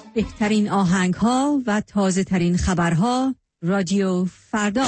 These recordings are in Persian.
بهترین آهنگ‌ها و تازه‌ترین خبرها رادیو فردا.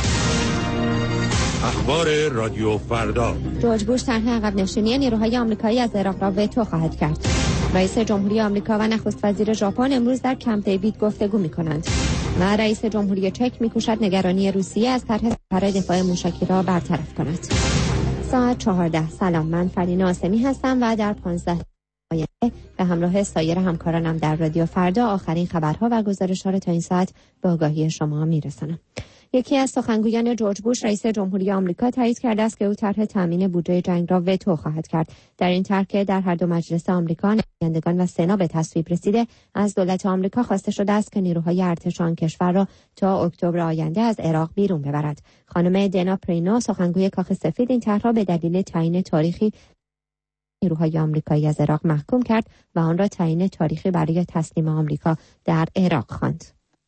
اخبار رادیو فردا. جورج بوش طرح عقب نشینی نیروهای آمریکایی از عراق را وتو خواهد کرد. رئیس جمهوری آمریکا و نخست وزیر ژاپن امروز در کمپ دیوید گفتگو می‌کنند. و رئیس جمهوری چک می‌کوشد نگرانی روسیه از طرح سپر دفاع موشکی را برطرف کند. ساعت 14. سلام، من فرینا آسمی هستم و در 15 دقیقه به همراه سایر همکارانم در رادیو فردا آخرین خبرها و گزارش‌ها را تا این ساعت به آگاهی شما می‌رسانم. یکی از سخنگویان جورج بوش رئیس جمهوری آمریکا تایید کرده است که او طرح تامین بودجه جنگ را وتو خواهد کرد. در این طرح که در هر دو مجلس آمریکا، نمایندگان و سنا به تصویب رسیده، از دولت آمریکا خواسته شده است که نیروهای ارتش آن کشور را تا اکتبر آینده از عراق بیرون ببرد. خانم دینا پرینو، سخنگوی کاخ سفید، این طرح را به دلیل تعیین تاریخی نیروهای آمریکایی از عراق محکوم کرد و آن را تعیین تاریخی برای تسلیم آمریکا در عراق خواند.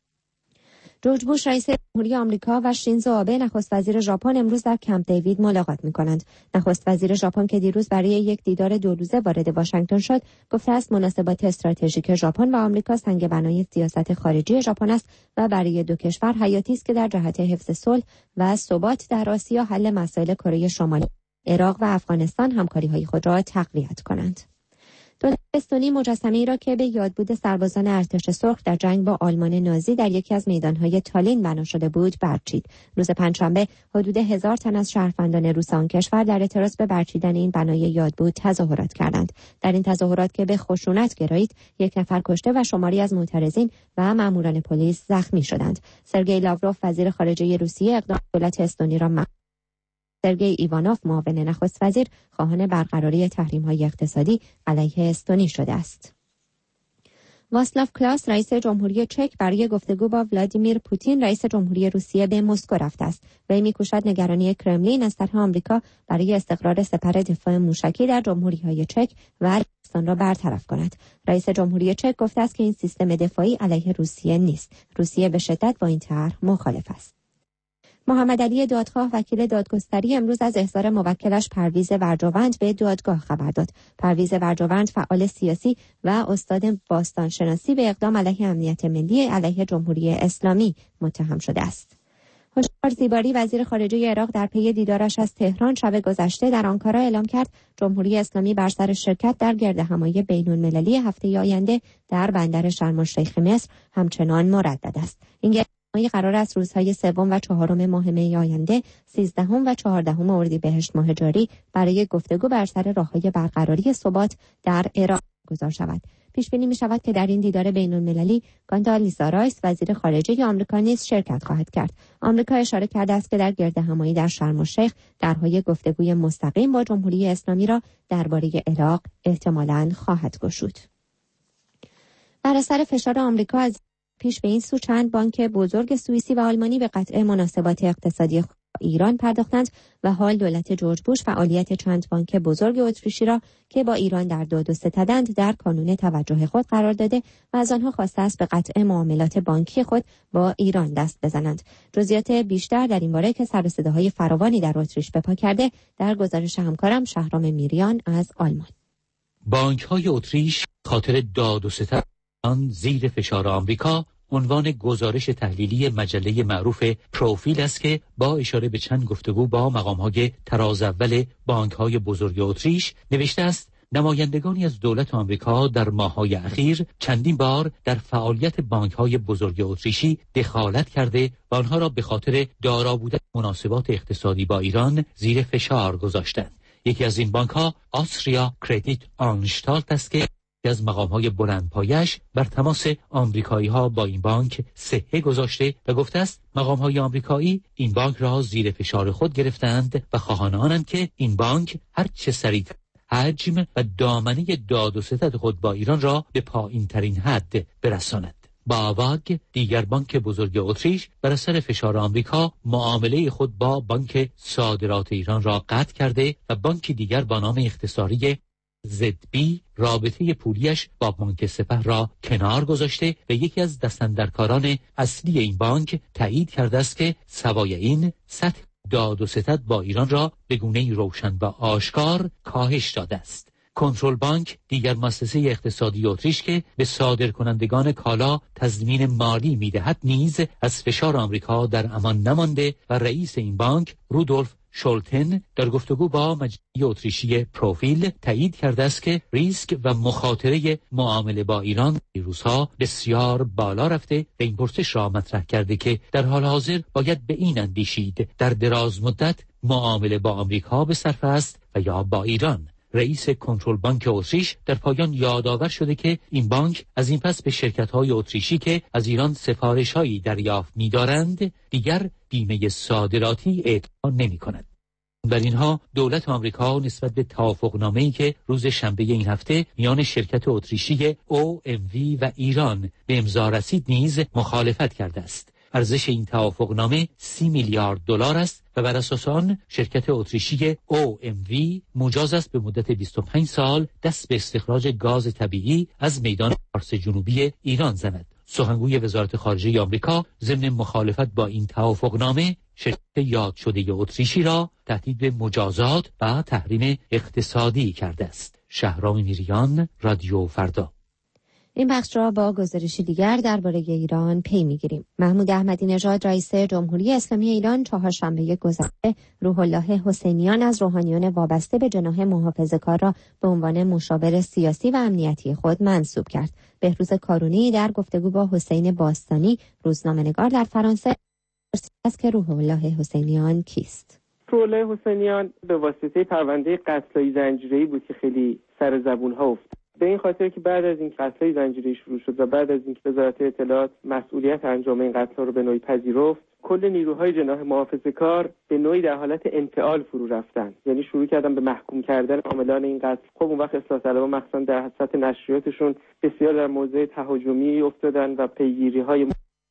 جورج بوش رئیس جمهوری آمریکا و شینزو آبه نخست وزیر ژاپن امروز در کمپ دیوید ملاقات می‌کنند. نخست وزیر ژاپن که دیروز برای یک دیدار 2 روزه وارد واشنگتن شد، گفته است مناسبات استراتژیک ژاپن و آمریکا سنگ بنای سیاست خارجی ژاپن است و برای دو کشور حیاتی است که در جهت حفظ صلح و ثبات در آسیا، حل مسائل کره شمالی، عراق و افغانستان همکاری‌های خود را تقویت کنند. دولت استونی مجسمه‌ای را که به یادبود سربازان ارتش سرخ در جنگ با آلمان نازی در یکی از میدان‌های تالین بنا شده بود برچید. روز پنجشنبه حدود 1000 تن از شهروندان روس آن کشور در اعتراض به برچیدن این بنای یادبود تظاهرات کردند. در این تظاهرات که به خشونت گرایید، 1 نفر کشته و شماری از معترضین و ماموران پلیس زخمی شدند. سرگئی لاوروف وزیر خارجه روسیه اقدام دولت استونی را سرگئی ایوانوف معاون نخست وزیر خواهان برقراری تحریم‌های اقتصادی علیه استونی شده است. واسلاو کلاس رئیس جمهوری چک برای گفتگو با ولادیمیر پوتین رئیس جمهوری روسیه به مسکو رفته است. وی می‌کوشد نگرانی کرملین از طرح آمریکا برای استقرار سپر دفاع موشکی در جمهوری‌های چک و لهستان را برطرف کند. رئیس جمهوری چک گفته است که این سیستم دفاعی علیه روسیه نیست. روسیه به شدت با این طرح مخالف است. محمد علی دادخواه وکیل دادگستری امروز از احضار موکلش پرویز ورجاوند به دادگاه خبر داد. پرویز ورجاوند فعال سیاسی و استاد باستانشناسی به اقدام علیه امنیت ملی علیه جمهوری اسلامی متهم شده است. هشیار زیباری وزیر خارجه عراق در پی دیدارش از تهران شب گذشته در آنکارا اعلام کرد جمهوری اسلامی بر سر شرکت در گردهمایی بین‌المللی هفته آینده در بندر شرم الشیخ مصر همچنان مردد است. این قرار است روزهای 3 و 4 ماه می آینده 13 و 14 اردیبهشت ماه جاری برای گفتگو بر سر راه‌های برقراری ثبات در عراق گذار شود. پیش بینی می‌شود که در این دیدار بین‌المللی کاندالیزا رایس وزیر خارجه آمریکا نیز شرکت خواهد کرد. آمریکا اشاره کرده است که در گردهمایی در شرم الشیخ درهای گفتگوی مستقیم با جمهوری اسلامی را درباره عراق احتمالاً خواهد گشود. بر اثر فشار آمریکا از پیش به این سو چند بانک بزرگ سوئیسی و آلمانی به قطع مناسبات اقتصادی ایران پرداختند و حال دولت جورج بوش فعالیت چند بانک بزرگ اتریشی را که با ایران در داد و ستدند در کانون توجه خود قرار داده و از آنها خواسته است به قطع معاملات بانکی خود با ایران دست بزنند. جزئیات بیشتر در این باره که سر و صداهای فراوانی در اتریش به پا کرده در گزارش همکارم شهرام میریان از آلمان. بانک‌های اتریش خاطر داد و ستد آن زیر فشار آمریکا عنوان گزارش تحلیلی مجله معروف پروفیل است که با اشاره به چند گفتگو با مقام‌های تراز اول بانک‌های بزرگ اتریش نوشته است نمایندگانی از دولت آمریکا در ماه‌های اخیر چندین بار در فعالیت بانک‌های بزرگ اتریشی دخالت کرده و آنها را به خاطر دارا بودن مناسبات اقتصادی با ایران زیر فشار گذاشتند. یکی از این بانک‌ها آستریا کردیت آنشتالت است که از مقام‌های بلندپایش بر تماس آمریکایی‌ها با این بانک صحه گذاشته و گفته است مقام‌های آمریکایی این بانک را زیر فشار خود گرفتند و خواهان آنند که این بانک هر چه سریعتر حجم و دامنه داد و ستد خود با ایران را به پایین‌ترین حد برساند. باواگ دیگر بانک بزرگ اتریش بر اثر فشار آمریکا معامله خود با بانک صادرات ایران را قطع کرده و بانک دیگر با نام اختصاری ZB رابطه پولیش با بانک سپه را کنار گذاشته و یکی از دستاندرکاران اصلی این بانک تایید کرده است که سوای این سطح داد و ستد با ایران را به گونه‌ای روشن و آشکار کاهش داده است. کنترل بانک دیگر مؤسسه اقتصادی اتریش که به صادرکنندگان کالا تضمین مالی می‌دهد نیز از فشار آمریکا در امان نمانده و رئیس این بانک رودولف شولتن در گفتگو با مجله اتریشی پروفیل تایید کرده است که ریسک و مخاطره معامله با ایران این روزها بسیار بالا رفته و این پرسش را مطرح کرده که در حال حاضر باید به این اندیشید در دراز مدت معامله با آمریکا به صرفه است و یا با ایران. رئیس کنترل بانک اتریش در پایان یادآور شده که این بانک از این پس به شرکت‌های اتریشی که از ایران سفارش‌هایی دریافت می‌دارند دیگر بیمه صادراتی اعطا نمی‌کند. در اینها دولت آمریکا نسبت به توافقنامه‌ای که روز شنبه این هفته میان شرکت اتریشی OMV و ایران به امضا رسید نیز مخالفت کرده است. ارزش این توافقنامه 30 میلیارد دلار است و بر اساس آن شرکت اتریشی OMV مجاز است به مدت 25 سال دست به استخراج گاز طبیعی از میدان فارس جنوبی ایران زند. سخنگوی وزارت خارجه آمریکا ضمن مخالفت با این توافقنامه شرکت یاد شده اتریشی را تهدید به مجازات و تحریم اقتصادی کرده است. شهرام میریان، رادیو فردا. این بخش را با گزارشی دیگر درباره ایران پی می‌گیریم. محمود احمدی نژاد رئیس جمهوری اسلامی ایران چهارشنبه گذشته روح الله حسینیان از روحانیون وابسته به جناح محافظه‌کار را به عنوان مشاور سیاسی و امنیتی خود منصوب کرد. بهروز کارونی در گفتگو با حسین باستانی روزنامه‌نگار در فرانسه است که روح الله حسینیان کیست؟ روح الله حسینیان به واسطه پرونده قتل‌های زنجیره‌ای بود که خیلی سر زبون‌ها افتاد. به این خاطر که بعد از این قتل‌های زنجیره‌ای شروع شد و بعد از اینکه وزارت اطلاعات مسئولیت انجام این قتل‌ها رو به نوعی پذیرفت، کل نیروهای جناح محافظه‌کار به نوعی در حالت انفعال فرو رفتن. یعنی شروع کردن به محکوم کردن عاملان این قتل. خب اون وقت اصلاح طلبان مخصوصا در سطح نشریاتشون بسیار در موضع تهاجمی افتادن و پیگیری‌های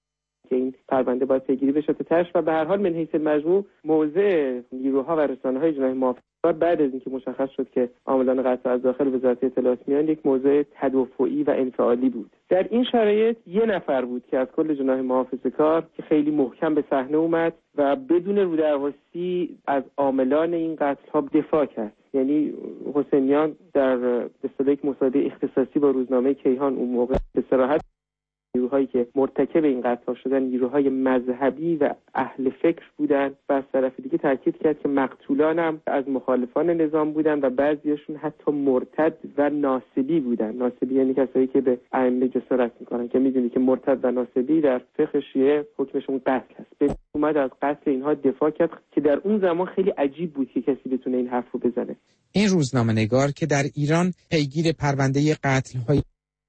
که این پرونده باید پیگیری بشه تا تهش و به هر حال من حیث المجموع موضع نیروها و رسانه‌های جناح محافظه‌کار بعد از اینکه مشخص شد که عاملان قتل از داخل وزارت اطلاعات میان یک موضع تدافعی و انفعالی بود. در این شرایط یه نفر بود که از کل جناح محافظه‌کار که خیلی محکم به صحنه اومد و بدون رودرواسی از عاملان این قتل‌ها دفاع کرد. یعنی حسینیان در به اصطلاح یک مصاحبه اختصاصی با روزنامه کیهان اون موقع به صراحت نیروهایی که مرتکب این قتل‌ها شدن نیروهای مذهبی و اهل فکر بودند و از طرف دیگه تاکید کرد که مقتولان هم از مخالفان نظام بودند و بعضیشون حتی مرتد و ناصبی بودند. ناصبی یعنی کسایی که به ائمه جسارت میکنن که میدونی که مرتد و ناصبی در فقه شیعه حکمشون قتل هست. به اومد از قتل اینها دفاع کرد که در اون زمان خیلی عجیب بود که کسی بتونه این حرف رو بزنه. این روزنامه‌نگار که در ایران پیگیر پرونده قتل‌های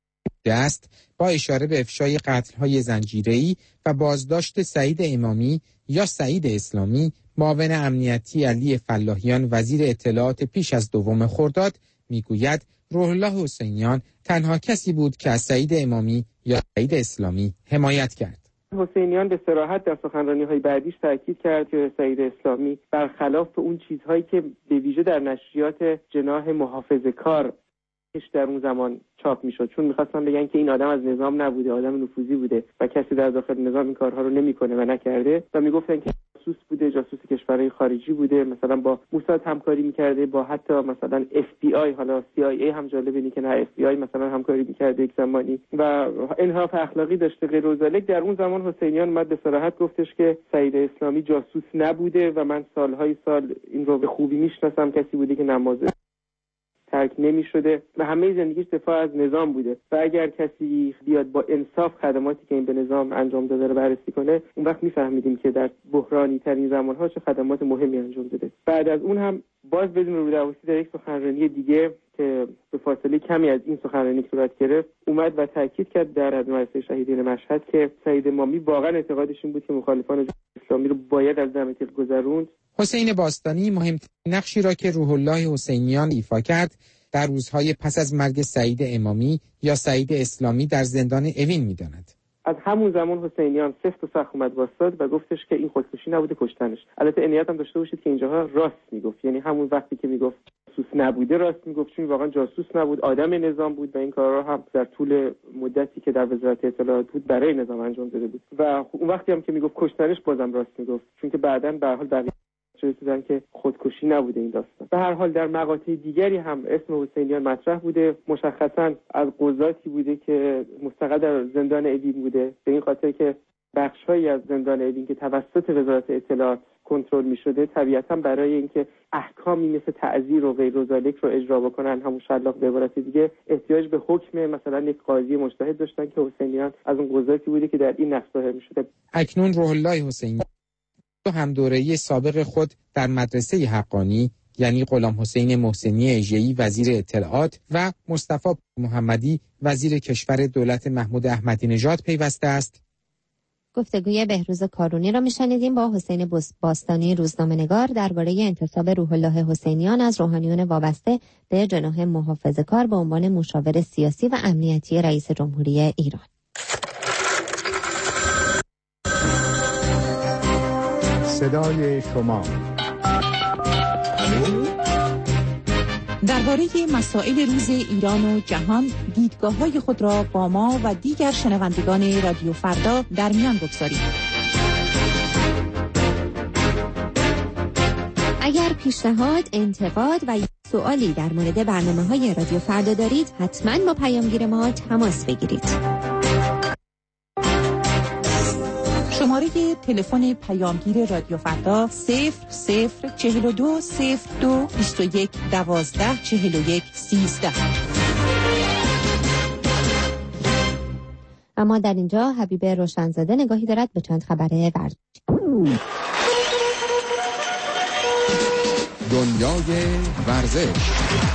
است با اشاره به افشای قتل‌های زنجیره‌ای و بازداشت سعید امامی یا سعید اسلامی معاون امنیتی علی فلاحیان وزیر اطلاعات پیش از 2 خرداد میگوید روح الله حسینیان تنها کسی بود که از سعید امامی یا سعید اسلامی حمایت کرد. حسینیان به صراحت در سخنرانی‌های بعدیش تاکید کرد که سعید اسلامی برخلاف اون چیزهایی که به ویژه در نشریات جناح محافظه‌کار در اون زمان چاپ میشد، چون میخواستن بگن که این آدم از نظام نبوده، آدم نفوذی بوده و کسی در داخل نظام این کارها رو نمیکنه و نکرده و میگفتن که جاسوس بوده، جاسوس کشورهای خارجی بوده، مثلا با موساد همکاری میکرده، با حتی مثلا FBI، حالا CIA هم جالب اینه که نه FBI مثلا همکاری میکرده یک زمانی و انحراف اخلاقی داشته غیر و ذالک. در اون زمان حسینیان اومد به صراحت گفتش که سعید اسلامی جاسوس نبوده و من سالهای سال این رو به خوبی میشناسم، کسی بوده که نماز ترک نمی شده و همه زندگیش دفاع از نظام بوده و اگر کسی بیاد با انصاف خدماتی که این به نظام انجام داده رو بررسی کنه، اون وقت میفهمیدیم که در بحرانی ترین زمانها چه خدمات مهمی انجام داده. بعد از اون هم باز بدون رودرواسی در یک سخنرانی دیگه که به فاصله کمی از این سخنرانی صورت گرفت اومد و تاکید کرد در مدرسه شهیدین مشهد که سعید امامی واقعا اعتقادش این بود که مخالفان اسلامی رو باید از دم تیغ گذروند. حسین باستانی مهمترین نقشی را که روح الله حسینیان ایفا کرد در روزهای پس از مرگ سعید امامی یا سعید اسلامی در زندان اوین می‌داند. از همون زمان حسینیان سفت و سخت اومد واسطاد و گفتش که این خودکشی نبوده، کشتنش. البته عنایت هم داشته باشید که اینجاها راست میگفت، یعنی همون وقتی که میگفت جاسوس نبوده راست میگفت، چون واقعا جاسوس نبود، آدم نظام بود و این کارا هم در طول مدتی که در وزارت اطلاعات بود برای نظام انجام داده بود و اون وقتی هم که میگفت کشتنش بازم راست میگفت، چون که بعداً به هر حال بقیه رسیدن که خودکشی نبوده این داستان. به هر حال در مقاطع دیگری هم اسم حسینیان مطرح بوده، مشخصا از قضاتی بوده که مستقر در زندان اوین بوده، به این خاطر که بخش‌هایی از زندان اوین که توسط وزارت اطلاعات کنترل می‌شده طبیعتاً برای اینکه احکامی مثل تعزیر و غیر ذالک رو اجرا بکنن، همون شلاق به عبارت دیگه احتیاج به حکم مثلا یک قاضی مجتهد داشتن که حسینیان از اون قضاتی بوده که در این نقض ظاهر می‌شده. اکنون روح الله حسینی هم دوره‌ای سابق خود در مدرسه حقانی یعنی غلام حسین محسنی اژه‌ای وزیر اطلاعات و مصطفی محمدی وزیر کشور دولت محمود احمدی نژاد پیوسته است. گفتگوی بهروز کارونی را میشنیدیم با حسین باستانی روزنامه‌نگار درباره انتصاب روح الله حسینیان از روحانیون وابسته به جناح محافظه‌کار به عنوان مشاور سیاسی و امنیتی رئیس جمهوری ایران. صدای شما درباره مسائل روز ایران و جهان دیدگاه‌های خود را با ما و دیگر شنوندگان رادیو فردا در میان بگذارید. اگر پیشنهاد، انتقاد و سوالی در مورد برنامه‌های رادیو فردا دارید، حتما با پیامگیر ما تماس بگیرید. شماره تلفن پیامگیر رادیو فردا 004221124113. اما در اینجا حبیب روشنزاده نگاهی دارد به چند خبر ورزشی. دنیای ورزش.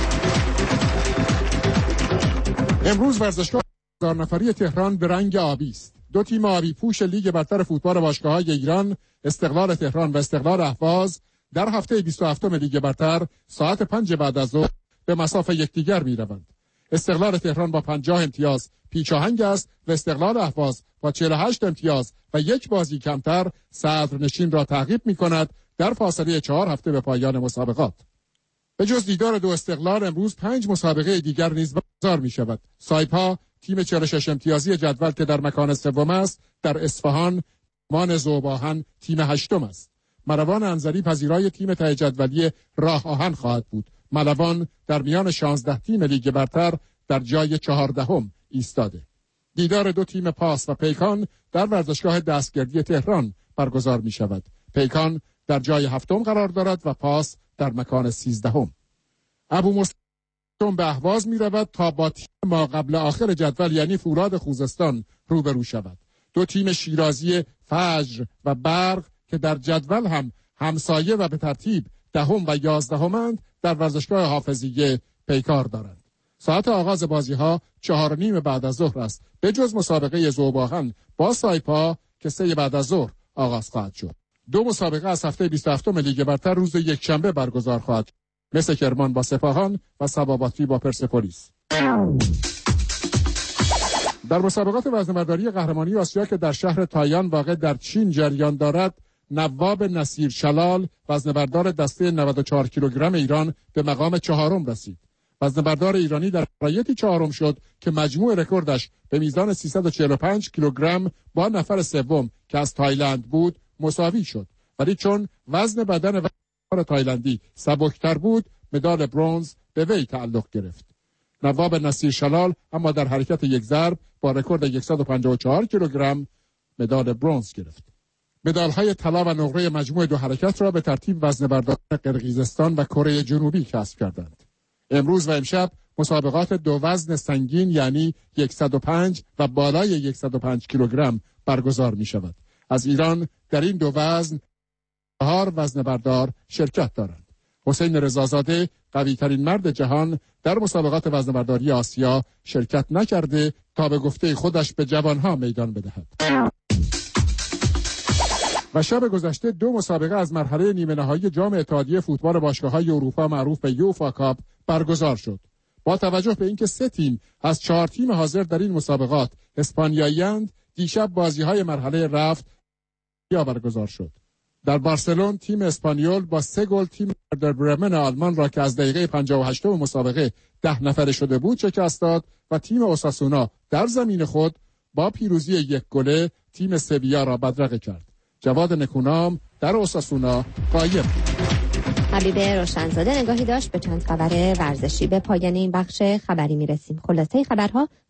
امروز ورزشگاه 1000 نفری تهران به رنگ آبی است. دو تیم آبی پوش لیگ برتر فوتبال باشگاه‌های ایران، استقلال تهران و استقلال اهواز، در هفته 27 لیگ برتر ساعت 5 بعد از ظهر به مسافه یکدیگر می‌روند. استقلال تهران با 50 امتیاز پیچ‌آهنگ است و استقلال اهواز با 48 امتیاز و یک بازی کمتر صدرنشین را تعقیب می‌کند در فاصله 4 هفته به پایان مسابقات. به جز دیدار دو استقلال امروز 5 مسابقه دیگر نیز برگزار می‌شود. سایپا تیم 46 امتیازی جدول که در مکان سوم است در اصفهان، مان ذوب‌آهن تیم 8م است. ملوان انزلی پذیرای تیم ته جدولی راه آهن خواهد بود. ملوان در میان 16 تیم لیگ برتر در جای 14 ایستاده. دیدار دو تیم پاس و پیکان در ورزشگاه دستگردی تهران برگزار می شود. پیکان در جای 7 قرار دارد و پاس در مکان 13. ابو مسلم به اهواز می رود تا با تیم ما قبل آخر جدول یعنی فولاد خوزستان روبرو شود. دو تیم شیرازی فجر و برق که در جدول هم همسایه و به ترتیب 10 و 11 در ورزشگاه حافظیه پیکار دارند. ساعت آغاز بازی‌ها 4:30 بعد از ظهر است. به جز مسابقه ذوب‌آهن با سایپا که 3 بعد از ظهر آغاز خواهد شد. دو مسابقه از هفته 27 لیگ برتر روز یکشنبه برگزار خواهد شد. مثل کرمان با سپاهان و سباباتی با پرسپولیس. در مسابقات وزنه‌برداری قهرمانی آسیا که در شهر تایان واقع در چین جریان دارد، نواب نصیر شلال وزنه‌بردار دسته 94 کیلوگرم ایران به مقام 4 رسید. وزنه‌بردار ایرانی در شرایطی 4 شد که مجموع رکوردش به میزان 345 کیلوگرم با نفر سوم که از تایلند بود مساوی شد. ولی چون وزن بدن تایلندی سبکتر بود، مدال برنز به وی تعلق گرفت. نواب نصیر شلال اما در حرکت یک ضرب با رکورد 154 کیلوگرم مدال برنز گرفت. مدال‌های طلا و نقره مجموع دو حرکت را به ترتیب وزنه‌برداران قرقیزستان و کره جنوبی کسب کردند. امروز و امشب مسابقات دو وزن سنگین یعنی 105 و بالای 105 کیلوگرم برگزار می شود. از ایران در این دو وزن 4 وزنه‌بردار شرکت دارند. حسین رضازاده قوی ترین مرد جهان در مسابقات وزنه‌برداری آسیا شرکت نکرده تا به گفته خودش به جوانها میدان بدهد. و شب گذشته دو مسابقه از مرحله نیمه نهایی جام اتحادیه فوتبال باشگاه‌های اروپا معروف به یوفا کاپ برگزار شد. با توجه به اینکه 3 تیم از 4 تیم حاضر در این مسابقات اسپانیایی‌اند، دیشب بازی‌های مرحله رفت برگزار شد. در بارسلون تیم اسپانیول با 3 گل تیم وردر برمن آلمان را که از دقیقه 58 مسابقه 10 نفره شده بود شکست داد و تیم اوساسونا در زمین خود با پیروزی 1 گله تیم سویا را بدرقه کرد. جواد نکونام در اوساسونا قایم. حبیب روشنزاده نگاهی داشت به چند خبر ورزشی. به پایان این بخش خبری میرسیم. خلاصه خبرها